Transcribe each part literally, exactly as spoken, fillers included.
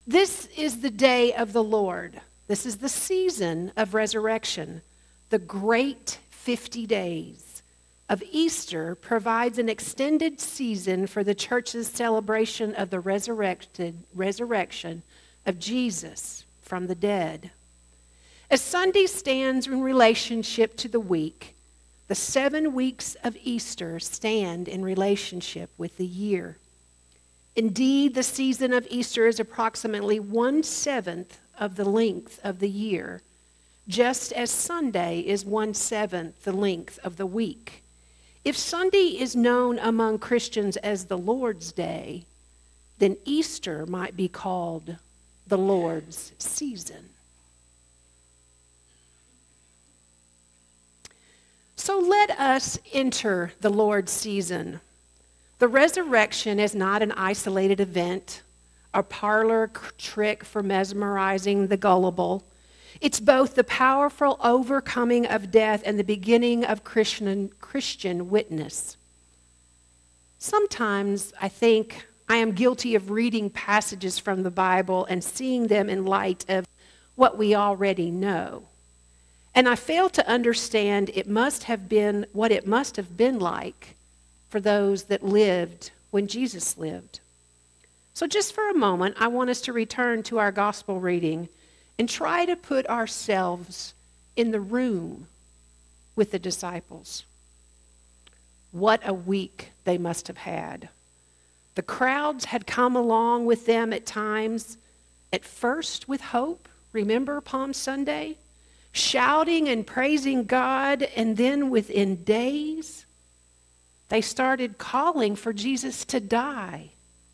This is the day of the Lord. This is the season of resurrection. The great fifty days of Easter provides an extended season for the church's celebration of the resurrected resurrection of Jesus from the dead. As Sunday stands in relationship to the week, the seven weeks of Easter stand in relationship with the year. Indeed, the season of Easter is approximately one-seventh of the length of the year, just as Sunday is one-seventh the length of the week. If Sunday is known among Christians as the Lord's Day, then Easter might be called the Lord's season. So let us enter the Lord's season. The resurrection is not an isolated event, a parlor trick for mesmerizing the gullible. It's both the powerful overcoming of death and the beginning of Christian, Christian witness. Sometimes I think I am guilty of reading passages from the Bible and seeing them in light of what we already know. And I fail to understand it must have been what it must have been like for those that lived when Jesus lived. So just for a moment, I want us to return to our gospel reading and try to put ourselves in the room with the disciples. What a week they must have had. The crowds had come along with them at times, at first with hope. Remember Palm Sunday? Shouting and praising God, and then within days, they started calling for Jesus to die.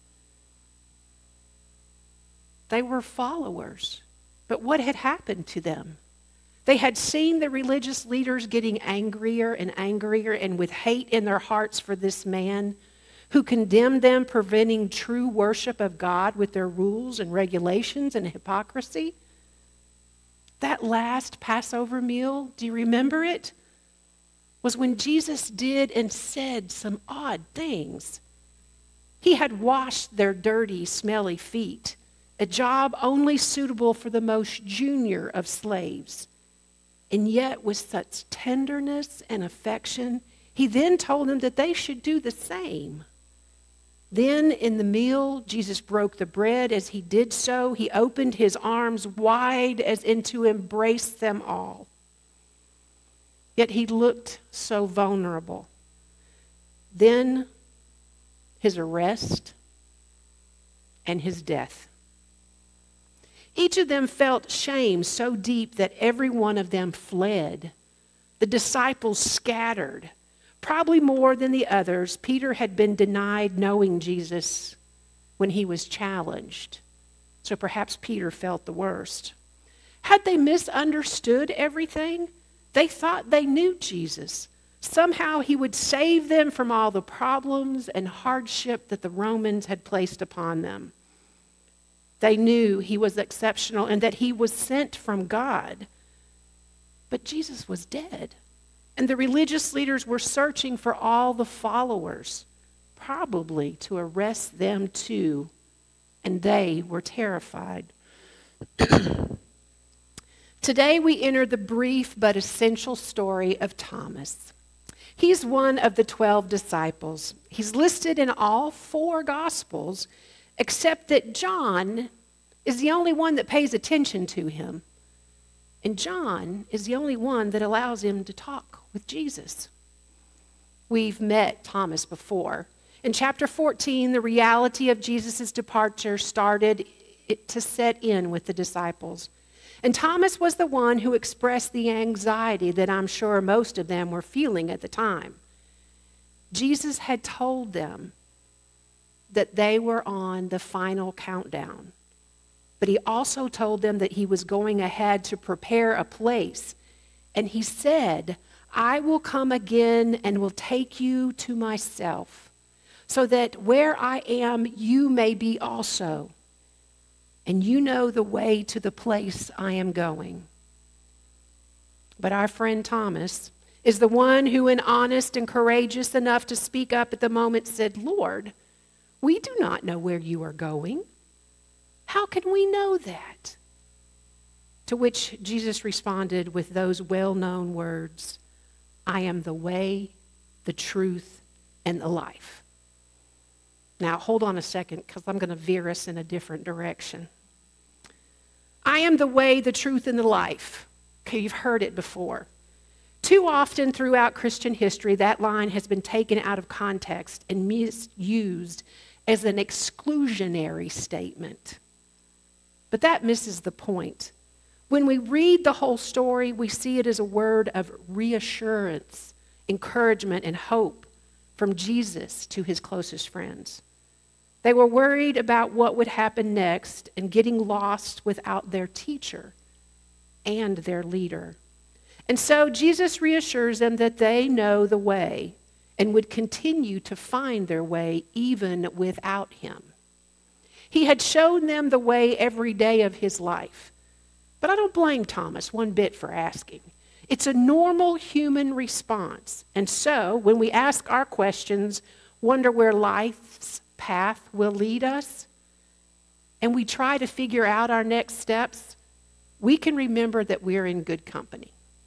They were followers, but what had happened to them? They had seen the religious leaders getting angrier and angrier and with hate in their hearts for this man who condemned them, preventing true worship of God with their rules and regulations and hypocrisy. That last Passover meal, do you remember it? Was when Jesus did and said some odd things. He had washed their dirty, smelly feet, a job only suitable for the most junior of slaves. And yet with such tenderness and affection, he then told them that they should do the same. Then in the meal, Jesus broke the bread. As he did so, he opened his arms wide as in to embrace them all. Yet he looked so vulnerable. Then his arrest and his death. Each of them felt shame so deep that every one of them fled. The disciples scattered. Probably more than the others, Peter had been denied knowing Jesus when he was challenged. So perhaps Peter felt the worst. Had they misunderstood everything? They thought they knew Jesus. Somehow he would save them from all the problems and hardship that the Romans had placed upon them. They knew he was exceptional and that he was sent from God. But Jesus was dead. And the religious leaders were searching for all the followers, probably to arrest them too. And they were terrified. Today we enter the brief but essential story of Thomas. He's one of the twelve disciples. He's listed in all four Gospels, except that John is the only one that pays attention to him. And John is the only one that allows him to talk with Jesus. We've met Thomas before. In chapter fourteen, the reality of Jesus' departure started to set in with the disciples. And Thomas was the one who expressed the anxiety that I'm sure most of them were feeling at the time. Jesus had told them that they were on the final countdown. But he also told them that he was going ahead to prepare a place. And he said, I will come again and will take you to myself, so that where I am, you may be also. And you know the way to the place I am going. But our friend Thomas is the one who, in honest and courageous enough to speak up at the moment, said, Lord, we do not know where you are going. How can we know that? To which Jesus responded with those well-known words, I am the way, the truth, and the life. Now, hold on a second, because I'm going to veer us in a different direction. I am the way, the truth, and the life. Okay, you've heard it before. Too often throughout Christian history, that line has been taken out of context and misused as an exclusionary statement. But that misses the point. When we read the whole story, we see it as a word of reassurance, encouragement, and hope from Jesus to his closest friends. They were worried about what would happen next and getting lost without their teacher and their leader. And so Jesus reassures them that they know the way and would continue to find their way even without him. He had shown them the way every day of his life. But I don't blame Thomas one bit for asking. It's a normal human response. And so when we ask our questions, wonder where life's path will lead us, and we try to figure out our next steps, we can remember that we're in good company.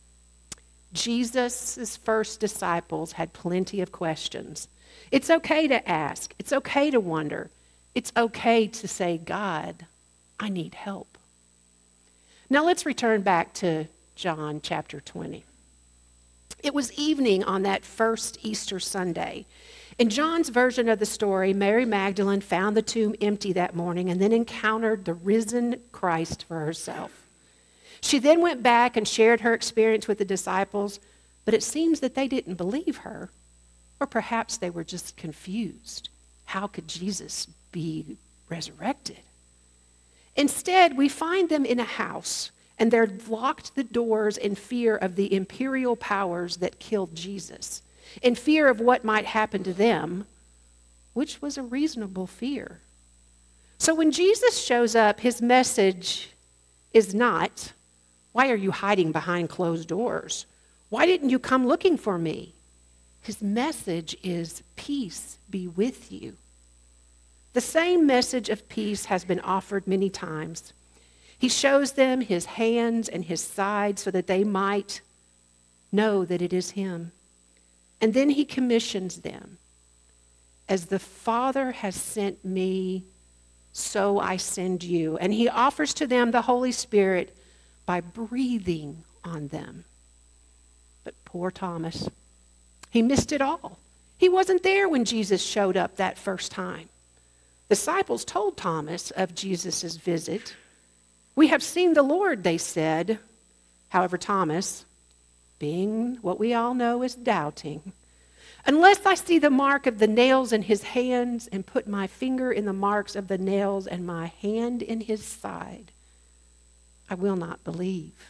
Jesus' first disciples had plenty of questions. It's okay to ask. It's okay to wonder. It's okay to say, God, I need help. Now let's return back to John chapter twenty. It was evening on that first Easter Sunday. In John's version of the story, Mary Magdalene found the tomb empty that morning and then encountered the risen Christ for herself. She then went back and shared her experience with the disciples, but it seems that they didn't believe her, or perhaps they were just confused. How could Jesus be resurrected? Instead, we find them in a house, and they're locked the doors in fear of the imperial powers that killed Jesus, in fear of what might happen to them, which was a reasonable fear. So when Jesus shows up, his message is not, why are you hiding behind closed doors? Why didn't you come looking for me? His message is, peace be with you. The same message of peace has been offered many times. He shows them his hands and his side so that they might know that it is him. And then he commissions them. As the Father has sent me, so I send you. And he offers to them the Holy Spirit by breathing on them. But poor Thomas, he missed it all. He wasn't there when Jesus showed up that first time. Disciples told Thomas of Jesus' visit. We have seen the Lord, they said. However, Thomas, being what we all know is doubting, unless I see the mark of the nails in his hands and put my finger in the marks of the nails and my hand in his side, I will not believe.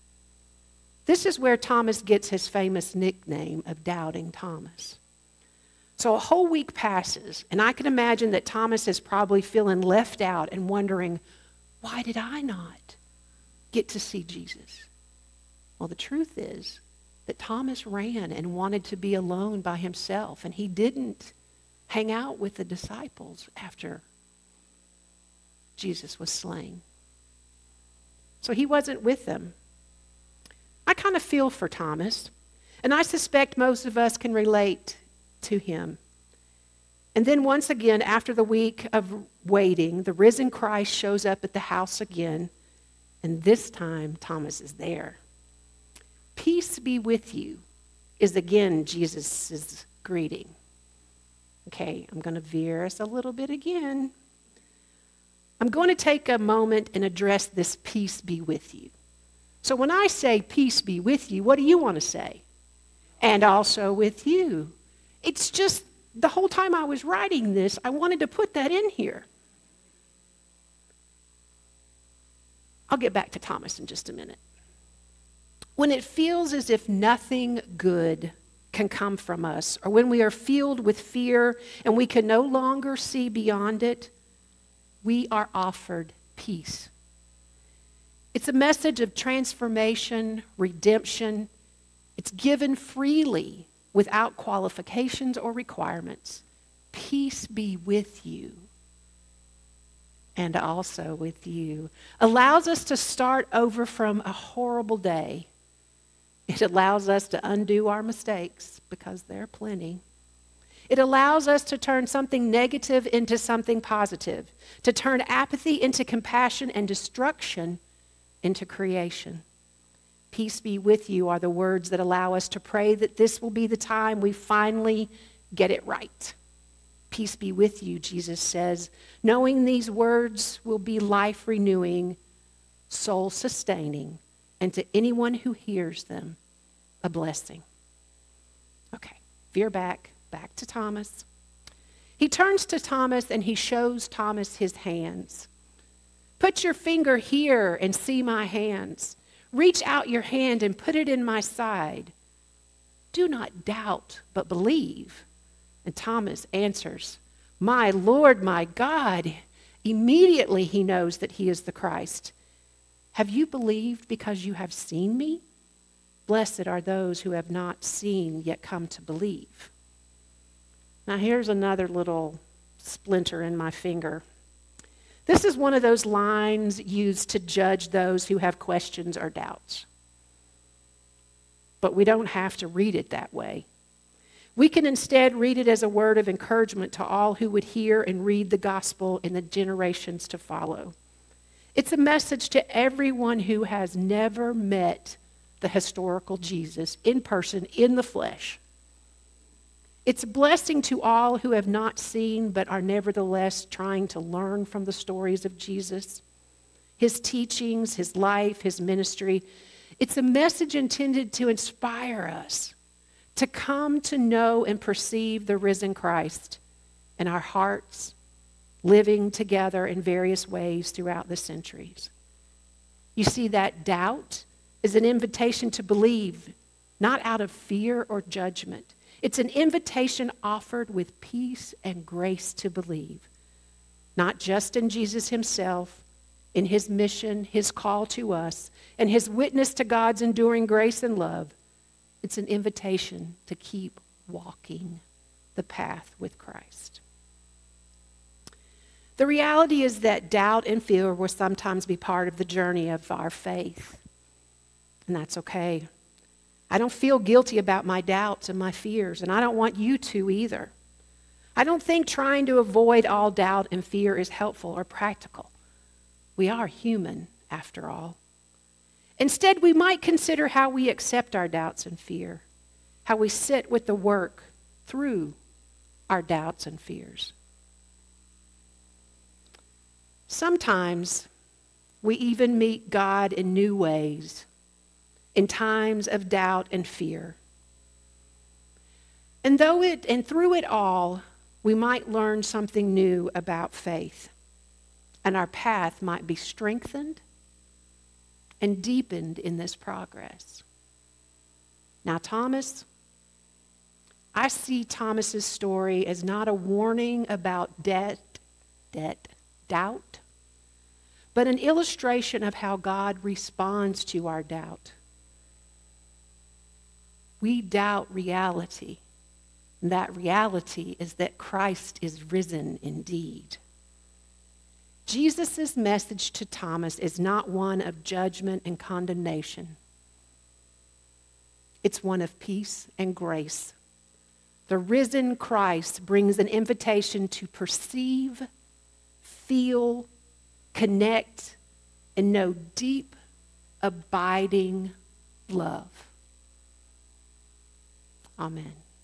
This is where Thomas gets his famous nickname of Doubting Thomas. So a whole week passes, and I can imagine that Thomas is probably feeling left out and wondering, why did I not get to see Jesus? Well, the truth is that Thomas ran and wanted to be alone by himself, and he didn't hang out with the disciples after Jesus was slain. So he wasn't with them. I kind of feel for Thomas, and I suspect most of us can relate to him. And then once again, after the week of waiting, the risen Christ shows up at the house again, and this time Thomas is there. Peace be with you is again Jesus' greeting. Okay, I'm going to veer us a little bit again. I'm going to take a moment and address this peace be with you. So when I say peace be with you, what do you want to say? And also with you. It's just the whole time I was writing this, I wanted to put that in here. I'll get back to Thomas in just a minute. When it feels as if nothing good can come from us, or when we are filled with fear and we can no longer see beyond it, we are offered peace. It's a message of transformation, redemption. It's given freely without qualifications or requirements. Peace be with you. and also with you. Allows us to start over from a horrible day. It allows us to undo our mistakes, because there are plenty. It allows us to turn something negative into something positive, to turn apathy into compassion and destruction into creation. Peace be with you are the words that allow us to pray that this will be the time we finally get it right. Peace be with you, Jesus says. Knowing these words will be life-renewing, soul-sustaining, and to anyone who hears them, a blessing. Okay, veer back, back to Thomas. He turns to Thomas and he shows Thomas his hands. Put your finger here and see my hands. Reach out your hand and put it in my side. Do not doubt, but believe. And Thomas answers, my Lord, my God. Immediately he knows that he is the Christ. Have you believed because you have seen me? Blessed are those who have not seen yet come to believe. Now here's another little splinter in my finger. This is one of those lines used to judge those who have questions or doubts. But we don't have to read it that way. We can instead read it as a word of encouragement to all who would hear and read the gospel in the generations to follow. It's a message to everyone who has never met the historical Jesus in person, in the flesh. It's a blessing to all who have not seen but are nevertheless trying to learn from the stories of Jesus, his teachings, his life, his ministry. It's a message intended to inspire us to come to know and perceive the risen Christ in our hearts, living together in various ways throughout the centuries. You see, that doubt is an invitation to believe, not out of fear or judgment. It's an invitation offered with peace and grace to believe, not just in Jesus himself, in his mission, his call to us, and his witness to God's enduring grace and love. It's an invitation to keep walking the path with Christ. The reality is that doubt and fear will sometimes be part of the journey of our faith, and that's okay. I don't feel guilty about my doubts and my fears, and I don't want you to either. I don't think trying to avoid all doubt and fear is helpful or practical. We are human, after all. Instead, we might consider how we accept our doubts and fear, how we sit with the work through our doubts and fears. Sometimes we even meet God in new ways, in times of doubt and fear. And though it and through it all, we might learn something new about faith, and our path might be strengthened and deepened in this progress. Now, Thomas, I see Thomas's story as not a warning about debt, debt, doubt, but an illustration of how God responds to our doubt. We doubt reality, and that reality is that Christ is risen indeed. Jesus' message to Thomas is not one of judgment and condemnation. It's one of peace and grace. The risen Christ brings an invitation to perceive, feel, connect, and know deep, abiding love. Amen.